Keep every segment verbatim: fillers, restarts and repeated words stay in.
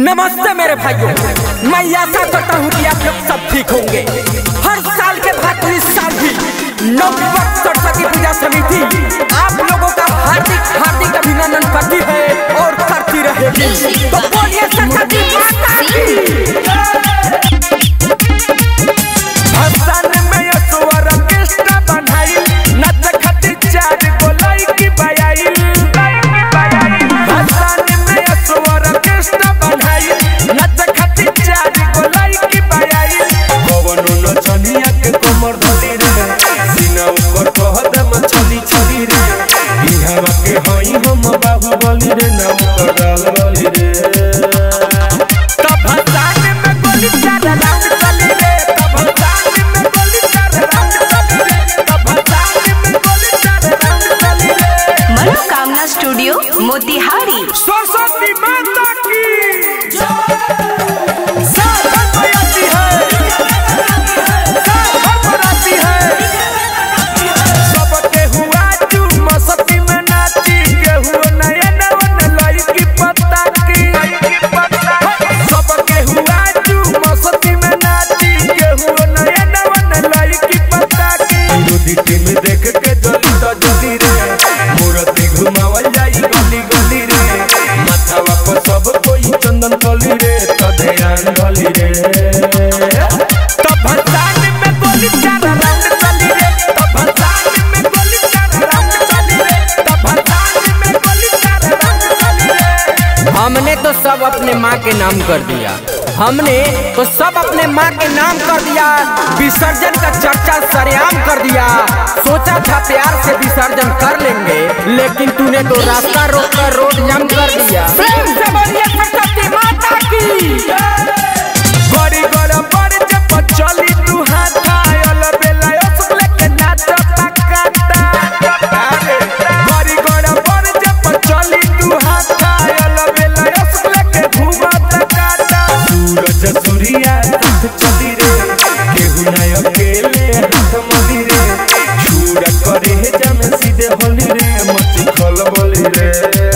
नमस्ते मेरे भाइयों, मैं आशा करता हूँ कि आप लोग सब ठीक होंगे। हर साल के बाद इस साल भी नवयुवक सरस्वती पूजा समिति आप लोगों का हार्दिक हार्दिक अभिनंदन करती है और करती रहेगी। तो बोलिए सरस्वती माता की। मनोकामना स्टूडियो मोतिहारी। सरस्वती माता की हमने तो सब अपने माँ के नाम कर दिया, हमने तो सब अपने माँ के नाम कर दिया। विसर्जन का चर्चा सरेआम कर दिया। सोचा था प्यार से विसर्जन कर लेंगे, लेकिन तूने तो रास्ता रोक कर रोड जाम कर दिया। सरस्वती माता की बड़ी गड़ा बड़ी जब चली तू हाथ आयल बेला ओस लेके नाच पकाता। बड़ी गड़ा बड़ी जब चली तू हाथ आयल बेला ओस लेके घूमा तकाता। सूरज सूर्या साथ चली रे केहू ना अकेले हाथ मली रे। छुरा करे जम सीधे होली रे मची खल बोली रे।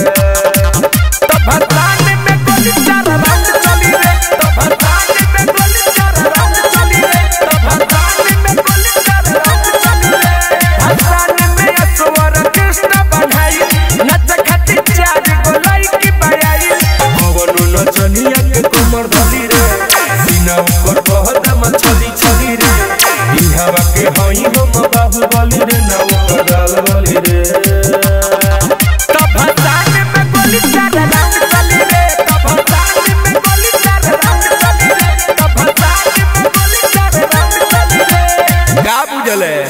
तब भतान में गोली चार राउंड चली रे। तब भतान में गोली चार राउंड चली रे। तब भतान में गोली चार राउंड चली रे। भतान में असवर कृष्ण बनाई नच खती चार गोलाई की बयाई। भवनु नचनिया के कमर धली रे सीना ऊपर कहदम छली छली रे। इहवा के हई हम बाहुबली रे ना ऊपर डाल बली रे। तब भतान में गोली चार राउंड चली रे। तब भतान में गोली चार राउंड चली रे। तब भतान में गोली चार राउंड चली रे। का बुझले